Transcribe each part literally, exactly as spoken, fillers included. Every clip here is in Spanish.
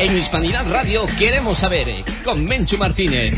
En Hispanidad Radio queremos saber, con Menchu Martínez.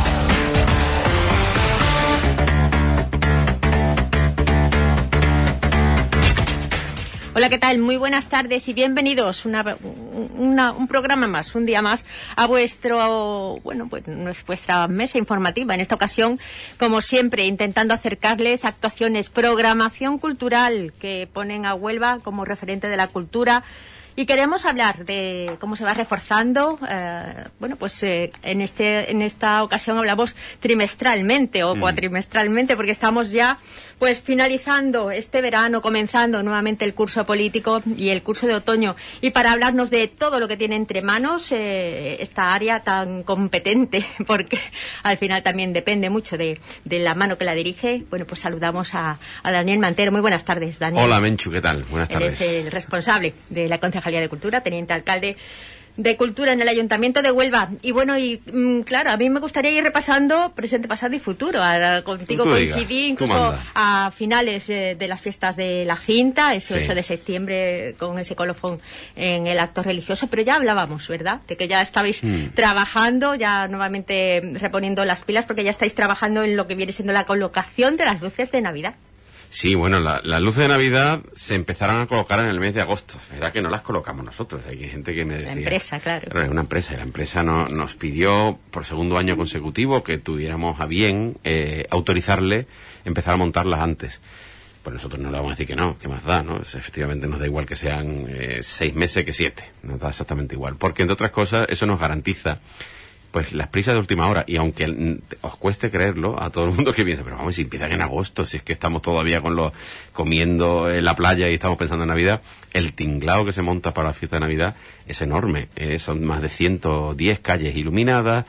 Hola, ¿qué tal? Muy buenas tardes y bienvenidos una, una, un programa más, un día más, a vuestro, bueno, pues vuestra mesa informativa. En esta ocasión, como siempre, intentando acercarles actuaciones, programación cultural que ponen a Huelva como referente de la cultura. Y queremos hablar de cómo se va reforzando, eh, bueno, pues eh, en este en esta ocasión hablamos trimestralmente o mm. cuatrimestralmente, porque estamos ya pues finalizando este verano, comenzando nuevamente el curso político y el curso de otoño. Y para hablarnos de todo lo que tiene entre manos eh, esta área tan competente, porque al final también depende mucho de, de la mano que la dirige, bueno, pues saludamos a, a Daniel Mantero. Muy buenas tardes, Daniel. Hola, Menchu, ¿qué tal? Buenas tardes. Él es el responsable de la Concejalía de Cultura, teniente alcalde de Cultura en el Ayuntamiento de Huelva. Y bueno, y mm, claro, a mí me gustaría ir repasando presente, pasado y futuro. Ahora contigo coincidí incluso a finales eh, de las fiestas de la Cinta, ese sí. ocho de septiembre, con ese colofón en el acto religioso, pero ya hablábamos, ¿verdad?, de que ya estabais mm. trabajando, ya nuevamente reponiendo las pilas, porque ya estáis trabajando en lo que viene siendo la colocación de las luces de Navidad. Sí, bueno, la, las luces de Navidad se empezaron a colocar en el mes de agosto. Es verdad que no las colocamos nosotros. Hay gente que me decía... La empresa, claro. Pero es una empresa, y la empresa no, nos pidió por segundo año consecutivo que tuviéramos a bien eh, autorizarle empezar a montarlas antes. Pues nosotros no le vamos a decir que no, que más da, ¿no? Es, efectivamente nos da igual que sean eh, seis meses que siete. Nos da exactamente igual. Porque, entre otras cosas, eso nos garantiza pues las prisas de última hora, y aunque os cueste creerlo, a todo el mundo que piensa, pero vamos, si empiezan en agosto, si es que estamos todavía con los comiendo en la playa y estamos pensando en Navidad, el tinglao que se monta para la fiesta de Navidad es enorme, eh, son más de ciento diez calles iluminadas,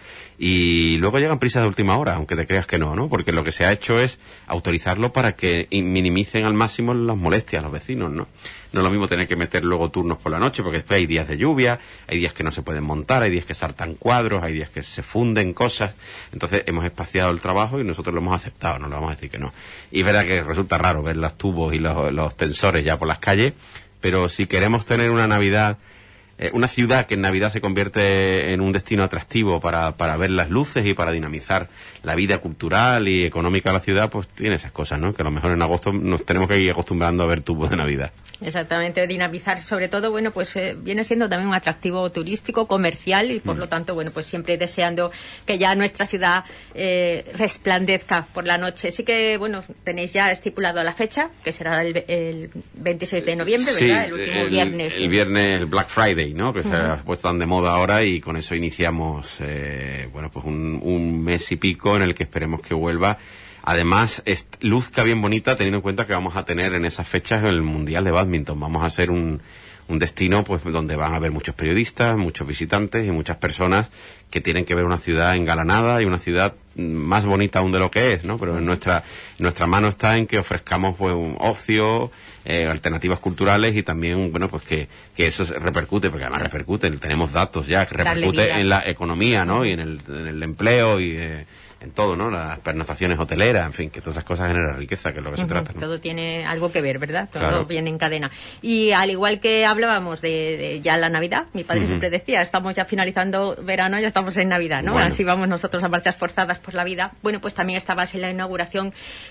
y luego llegan prisas de última hora, aunque te creas que no, ¿no? Porque lo que se ha hecho es autorizarlo para que minimicen al máximo las molestias a los vecinos, ¿no? No es lo mismo tener que meter luego turnos por la noche, porque después hay días de lluvia, hay días que no se pueden montar, hay días que saltan cuadros, hay días que se funden cosas. Entonces hemos espaciado el trabajo y nosotros lo hemos aceptado, no le vamos a decir que no. Y es verdad que resulta raro ver los tubos y los, los tensores ya por las calles, pero si queremos tener una Navidad, eh, una ciudad que en Navidad se convierte en un destino atractivo para, para ver las luces y para dinamizar la vida cultural y económica de la ciudad, pues tiene esas cosas, ¿no? Que a lo mejor en agosto nos tenemos que ir acostumbrando a ver tubos de Navidad. Exactamente, dinamizar, sobre todo, bueno, pues eh, viene siendo también un atractivo turístico, comercial, y por mm. lo tanto, bueno, pues siempre deseando que ya nuestra ciudad eh, resplandezca por la noche. Sí que, bueno, tenéis ya estipulado la fecha, que será el, el veintiséis de noviembre, sí, ¿verdad? El último el, viernes. El viernes, el Black Friday, ¿no? Que uh-huh. se ha puesto tan de moda ahora, y con eso iniciamos, eh, bueno, pues un, un mes y pico en el que esperemos que vuelva. Además, es, luzca bien bonita, teniendo en cuenta que vamos a tener en esas fechas el Mundial de Bádminton. Vamos a ser un, un destino pues donde van a haber muchos periodistas, muchos visitantes y muchas personas que tienen que ver una ciudad engalanada y una ciudad más bonita aún de lo que es, ¿no? Pero en nuestra, en nuestra mano está en que ofrezcamos pues un ocio, eh, alternativas culturales, y también, bueno, pues que, que eso repercute, porque además repercute, tenemos datos ya, que repercute en la economía, ¿no? Y en el, en el empleo y... Eh, en todo, ¿no? Las pernoctaciones hoteleras, en fin, que todas esas cosas generan riqueza, que es lo que uh-huh. se trata, ¿no? Todo tiene algo que ver, ¿verdad? Todo claro. viene en cadena. Y al igual que hablábamos de, de ya la Navidad, mi padre uh-huh. siempre decía, estamos ya finalizando verano, ya estamos en Navidad, ¿no? Bueno. Así vamos nosotros a marchas forzadas por la vida. Bueno, pues también estabas en la inauguración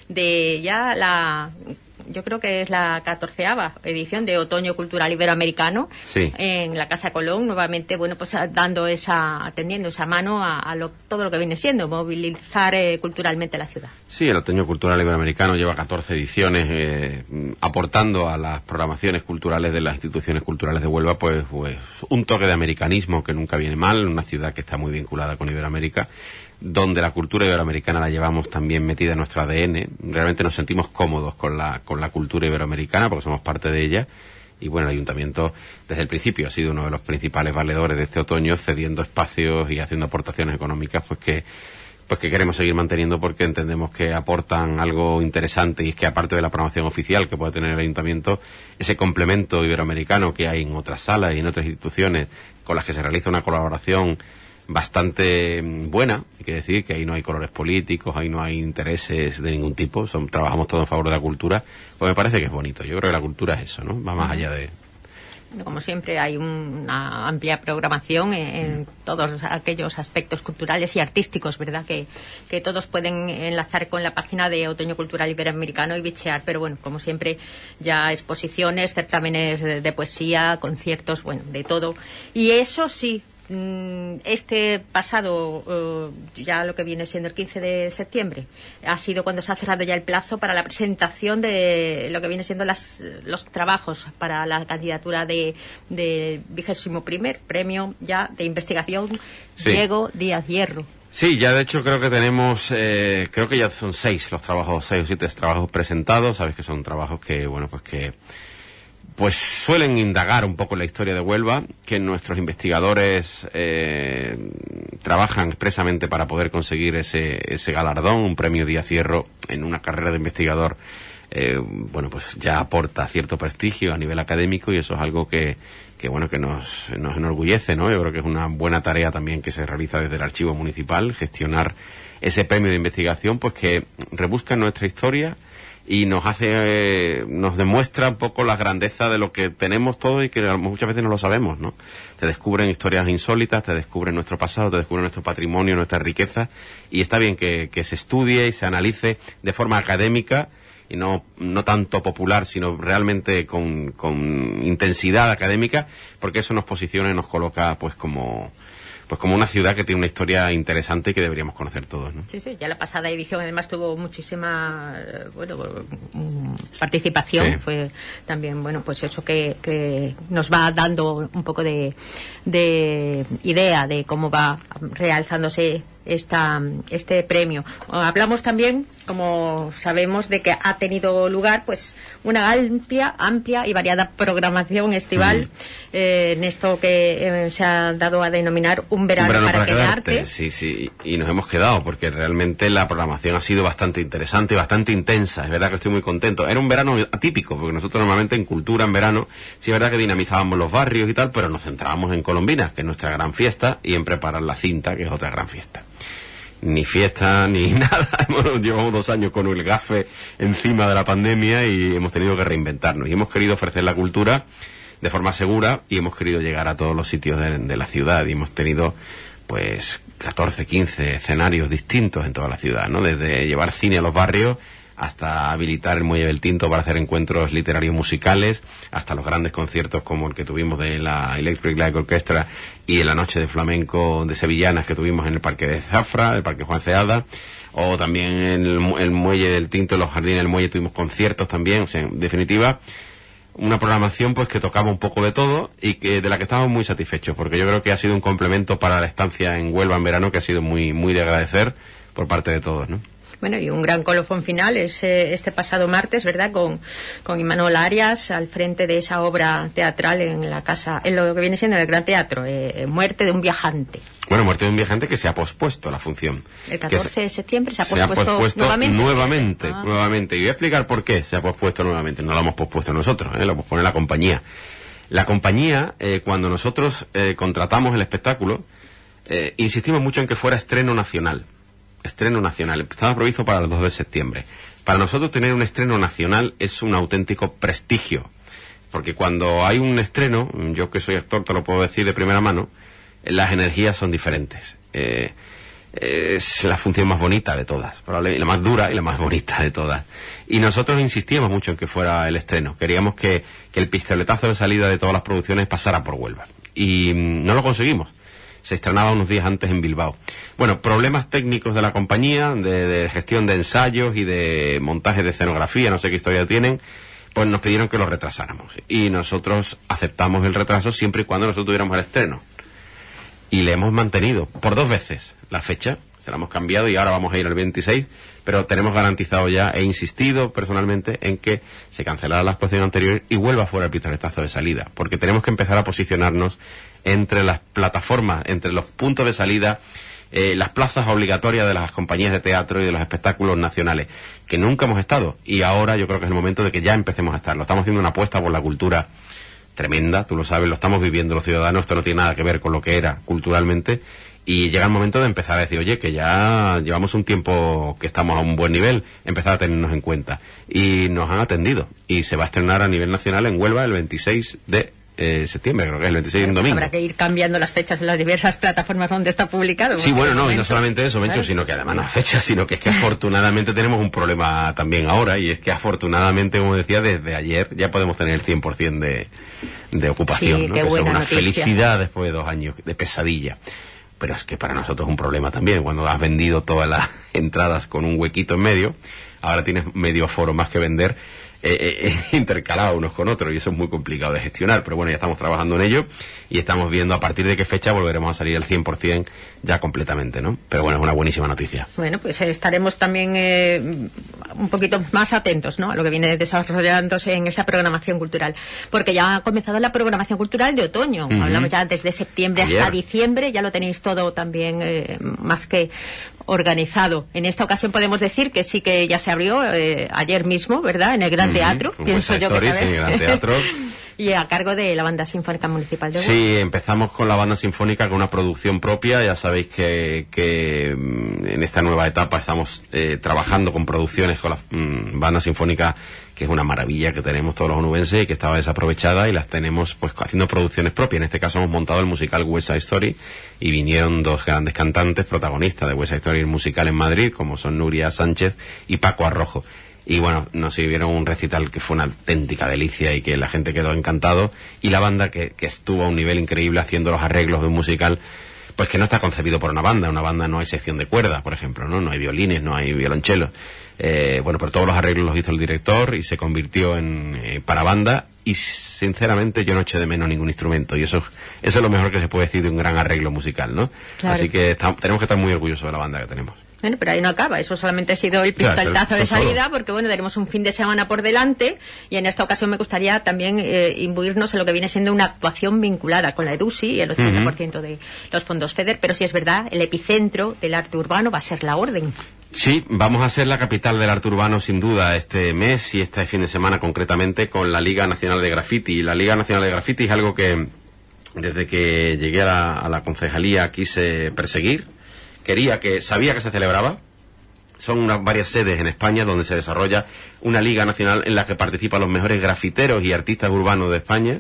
de ya la... yo creo que es la catorceava edición de Otoño Cultural Iberoamericano, sí. en la Casa Colón, nuevamente, bueno, pues dando esa, tendiendo esa mano a, a lo, todo lo que viene siendo, movilizar eh, culturalmente la ciudad. Sí, el Otoño Cultural Iberoamericano lleva catorce ediciones, eh, aportando a las programaciones culturales de las instituciones culturales de Huelva, pues, pues un toque de americanismo que nunca viene mal, una ciudad que está muy vinculada con Iberoamérica, donde la cultura iberoamericana la llevamos también metida en nuestro A D N. Realmente nos sentimos cómodos con la, con la cultura iberoamericana porque somos parte de ella. Y bueno, el Ayuntamiento desde el principio ha sido uno de los principales valedores de este otoño, cediendo espacios y haciendo aportaciones económicas pues que pues que queremos seguir manteniendo, porque entendemos que aportan algo interesante, y es que aparte de la programación oficial que puede tener el Ayuntamiento, ese complemento iberoamericano que hay en otras salas y en otras instituciones con las que se realiza una colaboración bastante buena. Hay que decir que ahí no hay colores políticos, ahí no hay intereses de ningún tipo, son, trabajamos todos en favor de la cultura, pues me parece que es bonito. Yo creo que la cultura es eso, ¿no? Va más allá de... Como siempre, hay una amplia programación en, en todos aquellos aspectos culturales y artísticos, ¿verdad? Que, que todos pueden enlazar con la página de Otoño Cultural Iberoamericano y bichear. Pero bueno, como siempre, ya exposiciones, certámenes de, de poesía, conciertos, bueno, de todo. Y eso sí, este pasado, uh, ya lo que viene siendo el quince de septiembre, ha sido cuando se ha cerrado ya el plazo para la presentación de lo que viene siendo las, los trabajos para la candidatura de, de vigésimo primer premio ya de investigación, sí. Diego Díaz Hierro. Sí, ya de hecho creo que tenemos, eh, creo que ya son seis los trabajos, seis o siete trabajos presentados. Sabes que son trabajos que, bueno, pues que pues suelen indagar un poco la historia de Huelva, que nuestros investigadores eh, trabajan expresamente para poder conseguir ese, ese galardón, un premio Díaz Hierro en una carrera de investigador, eh, bueno, pues ya aporta cierto prestigio a nivel académico, y eso es algo que, que bueno, que nos, nos enorgullece, ¿no? Yo creo que es una buena tarea también que se realiza desde el Archivo Municipal, gestionar ese premio de investigación, pues que rebusca nuestra historia y nos hace, eh, nos demuestra un poco la grandeza de lo que tenemos todos y que muchas veces no lo sabemos, ¿no? Te descubren historias insólitas, te descubren nuestro pasado, te descubren nuestro patrimonio, nuestra riqueza, y está bien que, que se estudie y se analice de forma académica y no, no tanto popular, sino realmente con, con intensidad académica, porque eso nos posiciona y nos coloca pues como pues como una ciudad que tiene una historia interesante y que deberíamos conocer todos, ¿no? Sí, sí, ya la pasada edición además tuvo muchísima, bueno, participación. Sí. Fue también, bueno, pues eso que, que nos va dando un poco de, de idea de cómo va realzándose esta, este premio. Hablamos también, como sabemos, de que ha tenido lugar pues una amplia, amplia y variada programación estival, mm. eh, en esto que eh, se ha dado a denominar un verano, un verano para, para quedarte. quedarte. Sí, sí, y nos hemos quedado porque realmente la programación ha sido bastante interesante y bastante intensa. Es verdad que estoy muy contento. Era un verano atípico, porque nosotros normalmente en cultura en verano, sí es verdad que dinamizábamos los barrios y tal, pero nos centrábamos en Colombinas, que es nuestra gran fiesta, y en preparar la cinta, que es otra gran fiesta. Ni fiesta, ni nada. Llevamos dos años con el gafe encima de la pandemia y hemos tenido que reinventarnos. Y hemos querido ofrecer la cultura de forma segura y hemos querido llegar a todos los sitios de, de la ciudad. Y hemos tenido, pues, catorce, quince escenarios distintos en toda la ciudad, ¿no? Desde llevar cine a los barrios hasta habilitar el Muelle del Tinto para hacer encuentros literarios musicales, hasta los grandes conciertos como el que tuvimos de la Electric Light Orchestra y en la noche de flamenco de sevillanas que tuvimos en el Parque de Zafra, el Parque Juan Ceada, o también en el, el Muelle del Tinto, en los jardines del Muelle tuvimos conciertos también. O sea, en definitiva, una programación pues que tocaba un poco de todo y que de la que estamos muy satisfechos, porque yo creo que ha sido un complemento para la estancia en Huelva en verano que ha sido muy, muy de agradecer por parte de todos, ¿no? Bueno, y un gran colofón final es eh, este pasado martes, ¿verdad?, con, con Imanol Arias al frente de esa obra teatral en la casa, en lo que viene siendo el Gran Teatro, eh, Muerte de un viajante. Bueno, Muerte de un viajante, que se ha pospuesto la función. El catorce de septiembre se ha se pospuesto, ha pospuesto nuevamente. Nuevamente, ah. nuevamente. Y voy a explicar por qué se ha pospuesto nuevamente. No lo hemos pospuesto nosotros, ¿eh? Lo pospone la compañía. La compañía, eh, cuando nosotros eh, contratamos el espectáculo, eh, insistimos mucho en que fuera estreno nacional. Estreno nacional. Estaba previsto para el dos de septiembre. Para nosotros tener un estreno nacional es un auténtico prestigio. Porque cuando hay un estreno, yo que soy actor te lo puedo decir de primera mano, las energías son diferentes. Eh, es la función más bonita de todas, probablemente la más dura y la más bonita de todas. Y nosotros insistíamos mucho en que fuera el estreno. Queríamos que, que el pistoletazo de salida de todas las producciones pasara por Huelva. Y no lo conseguimos. Se estrenaba unos días antes en Bilbao. Bueno, problemas técnicos de la compañía, de, de gestión de ensayos y de montaje de escenografía, no sé qué historia tienen, pues nos pidieron que lo retrasáramos. Y nosotros aceptamos el retraso siempre y cuando nosotros tuviéramos el estreno. Y le hemos mantenido por dos veces la fecha, se la hemos cambiado y ahora vamos a ir al veintiséis, pero tenemos garantizado ya, he insistido personalmente en que se cancelara la actuación anterior y vuelva fuera el pistoletazo de salida, porque tenemos que empezar a posicionarnos entre las plataformas, entre los puntos de salida, eh, las plazas obligatorias de las compañías de teatro y de los espectáculos nacionales, que nunca hemos estado, y ahora yo creo que es el momento de que ya empecemos a estarlo. Estamos haciendo una apuesta por la cultura tremenda, tú lo sabes, lo estamos viviendo los ciudadanos, esto no tiene nada que ver con lo que era culturalmente, y llega el momento de empezar a decir, oye, que ya llevamos un tiempo que estamos a un buen nivel, empezar a tenernos en cuenta. Y nos han atendido, y se va a estrenar a nivel nacional en Huelva el veintiséis de de septiembre, creo que es el veintiséis de pues domingo. Habrá que ir cambiando las fechas en las diversas plataformas donde está publicado. Sí, bueno, no, y no solamente eso, Mencho, sino que además no las fechas, sino que es que afortunadamente tenemos un problema también ahora, y es que afortunadamente, como decía, desde ayer ya podemos tener el cien por ciento de, de ocupación, sí, ¿no? Qué Que es una noticia. Felicidad después de dos años de pesadilla. Pero es que para nosotros es un problema también, cuando has vendido todas las entradas con un huequito en medio, ahora tienes medio aforo más que vender, Eh, eh, intercalados unos con otros, y eso es muy complicado de gestionar, pero bueno, ya estamos trabajando en ello y estamos viendo a partir de qué fecha volveremos a salir al cien por ciento ya completamente, ¿no? Pero bueno, es una buenísima noticia. Bueno, pues eh, estaremos también eh, un poquito más atentos, ¿no?, a lo que viene desarrollándose en esa programación cultural, porque ya ha comenzado la programación cultural de otoño. Uh-huh. Hablamos ya desde septiembre Ayer. hasta diciembre, ya lo tenéis todo también eh, más que organizado. En esta ocasión podemos decir que sí que ya se abrió eh, ayer mismo, ¿verdad?, en el Gran uh-huh. Teatro, Como pienso yo stories, que en el Gran Teatro. Y a cargo de la Banda Sinfónica Municipal de Huelva. Sí, empezamos con la Banda Sinfónica con una producción propia. Ya sabéis que, que en esta nueva etapa estamos eh, trabajando con producciones con la mmm, Banda Sinfónica, que es una maravilla que tenemos todos los onubenses y que estaba desaprovechada, y las tenemos pues haciendo producciones propias. En este caso hemos montado el musical West Side Story y vinieron dos grandes cantantes protagonistas de West Side Story, el musical en Madrid, como son Nuria Sánchez y Paco Arrojo. Y bueno, nos sirvieron un recital que fue una auténtica delicia y que la gente quedó encantado, y la banda que, que estuvo a un nivel increíble haciendo los arreglos de un musical pues que no está concebido por una banda. Una banda no hay sección de cuerda, por ejemplo, no no hay violines, no hay violonchelos. Eh, bueno, pero todos los arreglos los hizo el director y se convirtió en eh, para banda, y sinceramente yo no eché de menos ningún instrumento, y eso, eso es lo mejor que se puede decir de un gran arreglo musical, ¿no? Claro. Así que está, tenemos que estar muy orgullosos de la banda que tenemos. Bueno, pero ahí no acaba, eso solamente ha sido el pistoletazo claro, de salida, solo. Porque bueno, tenemos un fin de semana por delante, y en esta ocasión me gustaría también eh, imbuirnos en lo que viene siendo una actuación vinculada con la EDUSI y el ochenta por ciento uh-huh. de los fondos FEDER, pero si es verdad, el epicentro del arte urbano va a ser la Orden. Sí, vamos a ser la capital del arte urbano sin duda este mes y este fin de semana concretamente, con la Liga Nacional de Graffiti. La Liga Nacional de Graffiti es algo que desde que llegué a la, a la concejalía quise perseguir. Quería que, sabía que se celebraba. Son unas varias sedes en España donde se desarrolla una liga nacional en la que participan los mejores grafiteros y artistas urbanos de España.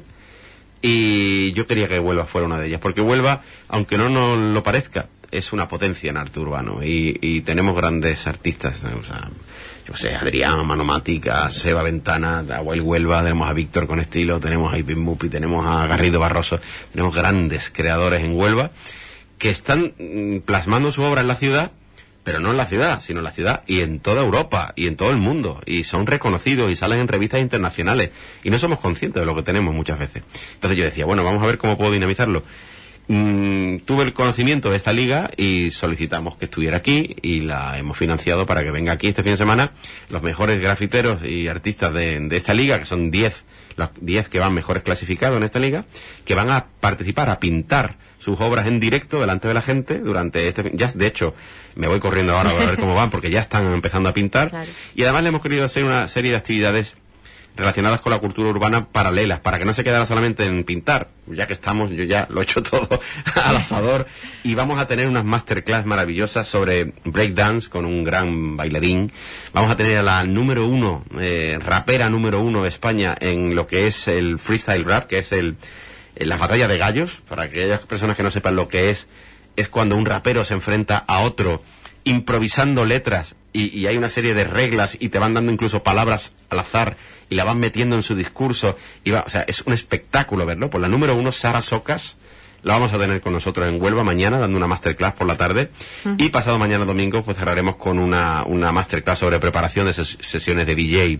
Y yo quería que Huelva fuera una de ellas, porque Huelva, aunque no nos lo parezca, es una potencia en arte urbano. Y, y tenemos grandes artistas, o sea, yo sé, Adrián, Manomática, Seba Ventana, Abuel Huelva, tenemos a Víctor con estilo, tenemos a Ipin Mupi, tenemos a Garrido Barroso, tenemos grandes creadores en Huelva que están mm, plasmando su obra en la ciudad, pero no en la ciudad, sino en la ciudad y en toda Europa y en todo el mundo, y son reconocidos y salen en revistas internacionales, y no somos conscientes de lo que tenemos muchas veces. Entonces yo decía, bueno, vamos a ver cómo puedo dinamizarlo. Mm, tuve el conocimiento de esta liga y solicitamos que estuviera aquí, y la hemos financiado para que venga aquí este fin de semana los mejores grafiteros y artistas de, de esta liga, que son diez, los diez que van mejores clasificados en esta liga, que van a participar, a pintar sus obras en directo delante de la gente durante este... Ya, de hecho, me voy corriendo ahora a ver cómo van, porque ya están empezando a pintar. Claro. Y además le hemos querido hacer una serie de actividades relacionadas con la cultura urbana paralelas, para que no se quedara solamente en pintar, ya que estamos, yo ya lo he hecho todo al asador, y vamos a tener unas masterclass maravillosas sobre breakdance con un gran bailarín. Vamos a tener a la número uno, eh, rapera número uno de España en lo que es el freestyle rap, que es el la batalla de gallos. Para aquellas personas que no sepan lo que es, es cuando un rapero se enfrenta a otro improvisando letras, y, y hay una serie de reglas y te van dando incluso palabras al azar y la van metiendo en su discurso, y va, o sea, es un espectáculo verlo. Por la número uno, Sara Socas, la vamos a tener con nosotros en Huelva mañana, dando una masterclass por la tarde, uh-huh. y pasado mañana domingo pues cerraremos con una, una masterclass sobre preparación de ses- sesiones de D J.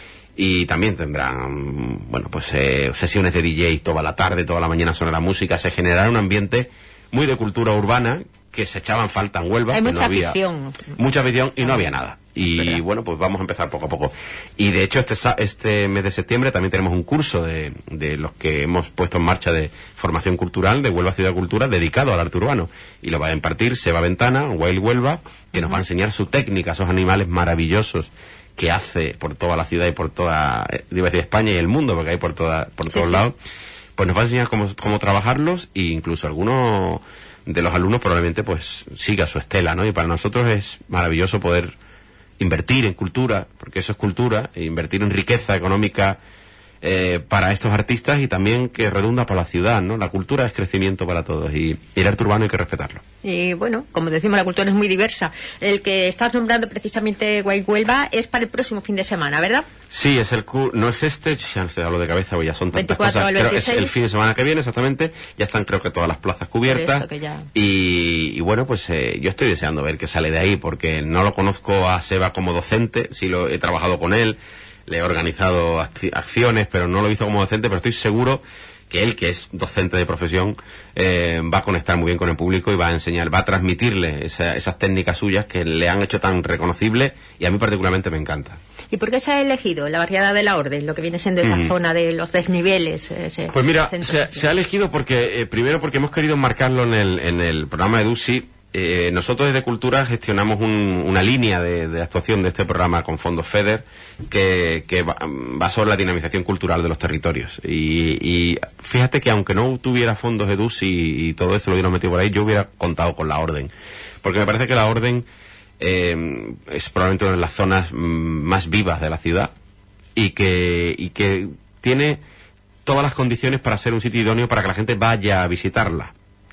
Y también tendrán, bueno, pues eh, sesiones de D J toda la tarde, toda la mañana sobre la música. Se generará un ambiente muy de cultura urbana que se echaban falta en Huelva. Hay mucha no había, afición. Mucha afición y no había nada. Y bueno, pues vamos a empezar poco a poco. Y de hecho este este mes de septiembre también tenemos un curso de, de los que hemos puesto en marcha de formación cultural de Huelva Ciudad Cultura, dedicado al arte urbano. Y lo va a impartir Seba Ventana, Wild Huelva, que nos va a enseñar su técnica, esos animales maravillosos que hace por toda la ciudad y por toda, iba a decir España y el mundo, porque hay por toda, por todos sí, lados. Sí. Pues nos va a enseñar cómo, cómo trabajarlos, e incluso algunos de los alumnos probablemente pues siga su estela, ¿no? Y para nosotros es maravilloso poder invertir en cultura, porque eso es cultura, e invertir en riqueza económica eh, para estos artistas y también que redunda para la ciudad, ¿no? La cultura es crecimiento para todos y, y el arte urbano hay que respetarlo. Y bueno, como decimos, la cultura es muy diversa. El que estás nombrando precisamente Guay Huelva es para el próximo fin de semana, ¿verdad? Sí, es el cu no es este, ya no sé, hablo de cabeza, ya son tantas veinticuatro cosas. al Pero veintiséis. es el fin de semana que viene, exactamente. Ya están, creo que todas las plazas cubiertas. Eso, que ya... y, y bueno, pues eh, yo estoy deseando ver qué sale de ahí, porque no lo conozco a Seba como docente, sí lo he trabajado con él, le he organizado acciones, pero no lo he visto como docente, pero estoy seguro que él, que es docente de profesión, eh, va a conectar muy bien con el público y va a enseñar, va a transmitirle esa, esas técnicas suyas que le han hecho tan reconocible y a mí particularmente me encanta. ¿Y por qué se ha elegido la barriada de la Orden, lo que viene siendo esa mm. zona de los desniveles? Ese pues mira, se, se ha elegido porque, eh, primero porque hemos querido marcarlo en el, en el programa de Dusi. Eh, nosotros desde Cultura gestionamos un, una línea de, de actuación de este programa con fondos FEDER que, que va, va sobre la dinamización cultural de los territorios. Y, y fíjate que aunque no tuviera fondos de Dusi y, y todo esto lo hubiera metido por ahí, yo hubiera contado con la Orden. Porque me parece que la Orden eh, es probablemente una de las zonas mm, más vivas de la ciudad y que, y que tiene todas las condiciones para ser un sitio idóneo para que la gente vaya a visitarla.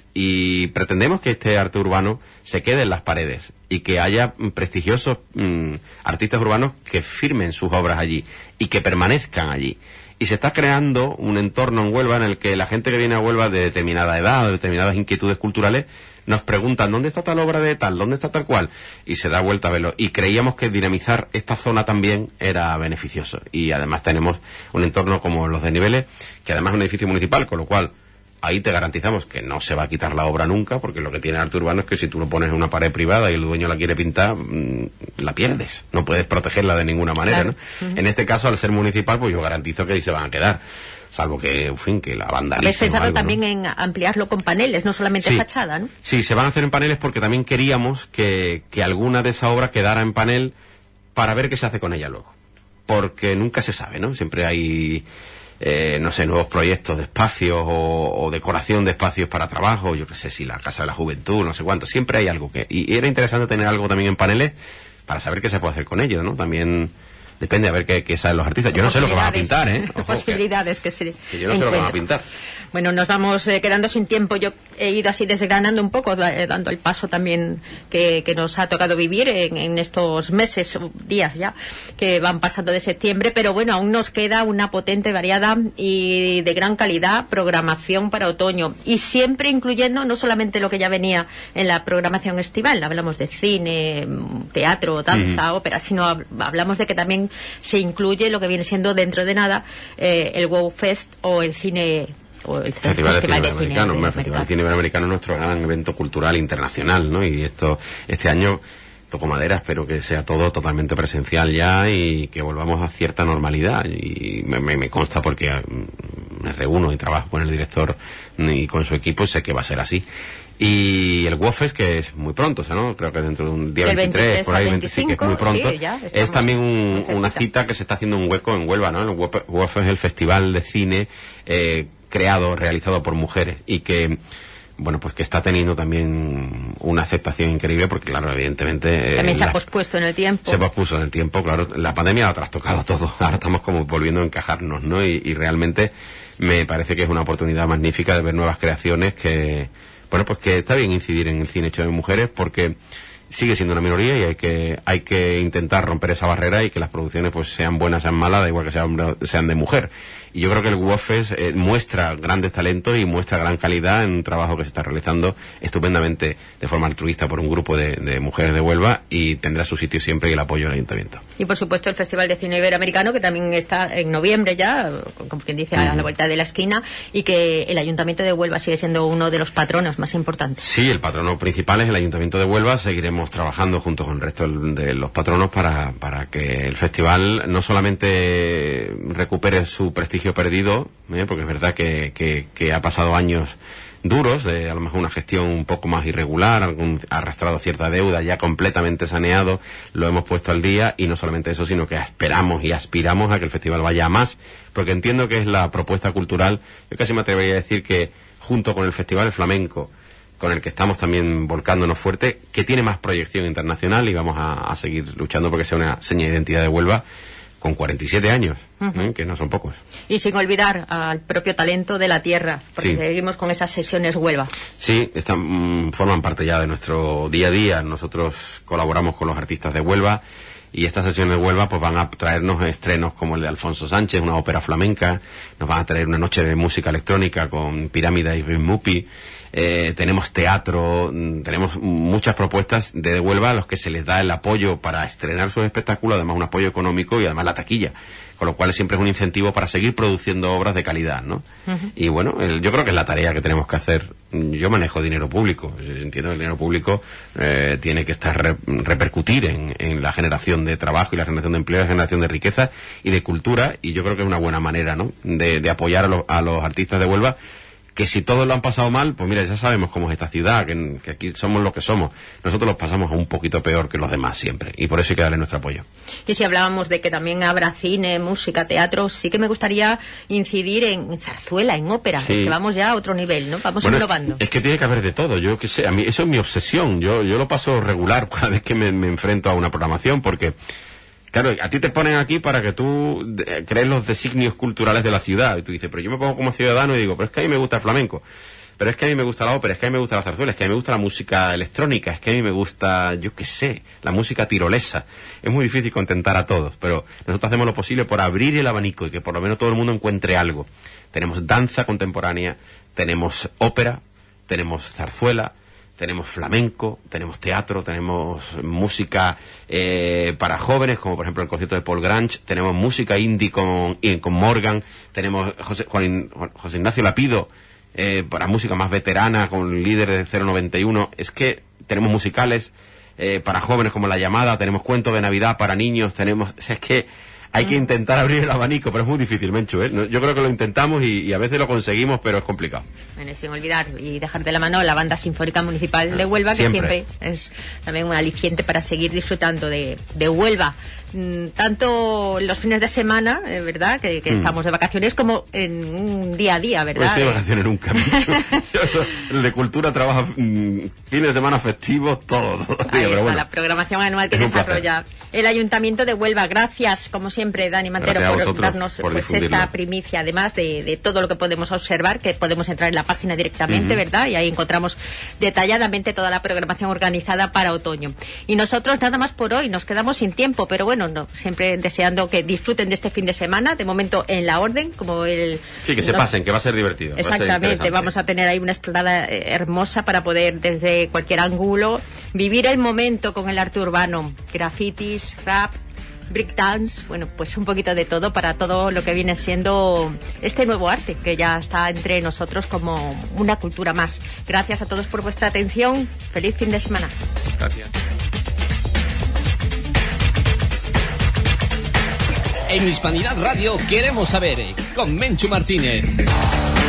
Y pretendemos que este arte urbano se quede en las paredes y que haya prestigiosos mmm, artistas urbanos que firmen sus obras allí y que permanezcan allí. Y se está creando un entorno en Huelva en el que la gente que viene a Huelva de determinada edad, de determinadas inquietudes culturales, nos preguntan ¿dónde está tal obra de tal? ¿Dónde está tal cual? Y se da vuelta a verlo. Y creíamos que dinamizar esta zona también era beneficioso. Y además tenemos un entorno como los desniveles, que además es un edificio municipal, con lo cual ahí te garantizamos que no se va a quitar la obra nunca, porque lo que tiene arte urbano es que si tú lo pones en una pared privada y el dueño la quiere pintar, mmm, la pierdes. No puedes protegerla de ninguna manera, claro. ¿no? Uh-huh. En este caso, al ser municipal, pues yo garantizo que ahí se van a quedar. Salvo que, en fin, que la vandalicen. Habéis pensado algo, también ¿no? en ampliarlo con paneles, no solamente sí. fachada, ¿no? Sí, se van a hacer en paneles porque también queríamos que, que alguna de esa obra quedara en panel para ver qué se hace con ella luego. Porque nunca se sabe, ¿no? Siempre hay... Eh, no sé, nuevos proyectos de espacios o, o decoración de espacios para trabajo, yo qué sé, si la Casa de la Juventud, no sé cuánto, siempre hay algo que... Y, y era interesante tener algo también en paneles para saber qué se puede hacer con ello, ¿no? También depende a ver qué, qué saben los artistas. Yo no sé lo que van a pintar, ¿eh? Ojo, posibilidades que, que se que yo no sé lo que van a pintar. Bueno, nos vamos eh, quedando sin tiempo. Yo he ido así desgranando un poco, eh, dando el paso también que, que nos ha tocado vivir en, en estos meses, días ya, que van pasando de septiembre, pero bueno, aún nos queda una potente, variada y de gran calidad programación para otoño, y siempre incluyendo no solamente lo que ya venía en la programación estival, hablamos de cine, teatro, danza, mm. ópera, sino hab hablamos de que también se incluye lo que viene siendo dentro de nada eh, el Wow Fest o el cine... O el Festival, Festival de Cine Iberoamericano. El Festival de Cine Iberoamericano es nuestro gran evento cultural internacional, ¿no? Y esto, este año toco madera, espero que sea todo totalmente presencial ya y que volvamos a cierta normalidad. Y me, me, me consta porque me reúno y trabajo con el director y con su equipo y sé que va a ser así. Y el WOFES, que es muy pronto, o sea, ¿no? Creo que dentro de un día veintitrés, por ahí, veinticinco, que es muy pronto. Sí, es también un, una cita que se está haciendo un hueco en Huelva, ¿no? El WOFES es el festival de cine eh, creado, realizado por mujeres y que, bueno, pues que está teniendo también una aceptación increíble porque, claro, evidentemente... También eh, se ha pospuesto en el tiempo. Se pospuso en el tiempo, claro. La pandemia ha trastocado todo. Ahora estamos como volviendo a encajarnos, ¿no? Y, y realmente me parece que es una oportunidad magnífica de ver nuevas creaciones que... Bueno, pues que está bien incidir en el cine hecho de mujeres porque sigue siendo una minoría y hay que hay que intentar romper esa barrera y que las producciones pues sean buenas, sean malas, da igual que sean, sean de mujer. Y yo creo que el WOFES eh, muestra grandes talentos y muestra gran calidad en un trabajo que se está realizando estupendamente de forma altruista por un grupo de, de mujeres de Huelva y tendrá su sitio siempre y el apoyo del Ayuntamiento. Y por supuesto el Festival de Cine Iberoamericano que también está en noviembre ya, como quien dice, a la vuelta de la esquina, y que el Ayuntamiento de Huelva sigue siendo uno de los patronos más importantes. Sí, el patrono principal es el Ayuntamiento de Huelva. Seguiremos trabajando junto con el resto de los patronos para, para que el festival no solamente recupere su prestigio perdido, ¿eh? Porque es verdad que, que, que ha pasado años duros, de a lo mejor una gestión un poco más irregular, algún, ha arrastrado cierta deuda, ya completamente saneado, lo hemos puesto al día, y no solamente eso, sino que esperamos y aspiramos a que el festival vaya a más, porque entiendo que es la propuesta cultural. Yo casi me atrevería a decir que junto con el Festival del Flamenco, con el que estamos también volcándonos fuerte, que tiene más proyección internacional y vamos a, a seguir luchando porque sea una seña de identidad de Huelva, con cuarenta y siete años, uh-huh. ¿eh? Que no son pocos. Y sin olvidar al propio talento de la tierra, porque sí. Seguimos con esas sesiones Huelva. Sí, están, mmm, forman parte ya de nuestro día a día. Nosotros colaboramos con los artistas de Huelva y estas sesiones de Huelva pues van a traernos estrenos como el de Alfonso Sánchez, una ópera flamenca, nos van a traer una noche de música electrónica con Pirámide y Ritmupi. Eh, tenemos teatro, tenemos muchas propuestas de Huelva a los que se les da el apoyo para estrenar sus espectáculos, además un apoyo económico y además la taquilla, con lo cual siempre es un incentivo para seguir produciendo obras de calidad, ¿no? Uh-huh. Y bueno, el, yo creo que es la tarea que tenemos que hacer. Yo manejo dinero público, yo entiendo que el dinero público eh, tiene que estar re, repercutir en, en la generación de trabajo y la generación de empleo, la generación de riqueza y de cultura, y yo creo que es una buena manera, ¿no?, de, de apoyar a, lo, a los artistas de Huelva, que si todos lo han pasado mal, pues mira, ya sabemos cómo es esta ciudad, que, que aquí somos lo que somos. Nosotros los pasamos un poquito peor que los demás siempre, y por eso hay que darle nuestro apoyo. Y si hablábamos de que también habrá cine, música, teatro, sí que me gustaría incidir en zarzuela, en ópera, sí. Es que vamos ya a otro nivel, ¿no? Vamos bueno, innovando. Es, es que tiene que haber de todo, yo qué sé, a mí eso es mi obsesión, yo, yo lo paso regular cada vez que me, me enfrento a una programación, porque... Claro, a ti te ponen aquí para que tú de, crees los designios culturales de la ciudad. Y tú dices, pero yo me pongo como ciudadano y digo, pero es que a mí me gusta el flamenco. Pero es que a mí me gusta la ópera, es que a mí me gusta la zarzuela, es que a mí me gusta la música electrónica, es que a mí me gusta, yo qué sé, la música tirolesa. Es muy difícil contentar a todos, pero nosotros hacemos lo posible por abrir el abanico y que por lo menos todo el mundo encuentre algo. Tenemos danza contemporánea, tenemos ópera, tenemos zarzuela, tenemos flamenco, tenemos teatro, tenemos música eh, para jóvenes, como por ejemplo el concierto de Paul Grange, tenemos música indie con, con Morgan, tenemos José, Juan, José Ignacio Lapido eh, para música más veterana con líder de cero noventa y uno. Es que tenemos musicales eh, para jóvenes como La Llamada, tenemos cuentos de Navidad para niños, tenemos... O sea, es que hay que intentar abrir el abanico, pero es muy difícil, Menchu, ¿eh? Yo creo que lo intentamos y, y a veces lo conseguimos, pero es complicado. Bueno, sin olvidar y dejar de la mano la Banda Sinfónica Municipal de Huelva, siempre. Que siempre es también un aliciente para seguir disfrutando de, de Huelva. Tanto los fines de semana, eh, ¿verdad?, que, que mm. estamos de vacaciones, como en un día a día, ¿verdad? No estoy de vacaciones nunca, Menchu. El de cultura trabaja mm, fines de semana festivos, todo. todo Ahí pero está, bueno, la programación anual que desarrolla el Ayuntamiento de Huelva. Gracias, como siempre, Dani Mantero, por darnos por pues, esta primicia, además de, de todo lo que podemos observar, que podemos entrar en la página directamente, uh-huh. ¿verdad? Y ahí encontramos detalladamente toda la programación organizada para otoño. Y nosotros nada más por hoy, nos quedamos sin tiempo, pero bueno, no, siempre deseando que disfruten de este fin de semana, de momento en la orden, como el... Sí, que se nos... pasen, que va a ser divertido. Exactamente, ser vamos a tener ahí una explanada eh, hermosa para poder desde cualquier ángulo vivir el momento con el arte urbano, grafitis, rap, breakdance, bueno, pues un poquito de todo para todo lo que viene siendo este nuevo arte que ya está entre nosotros como una cultura más. Gracias a todos por vuestra atención, feliz fin de semana. Gracias. En Hispanidad Radio queremos saber, con Menchu Martínez.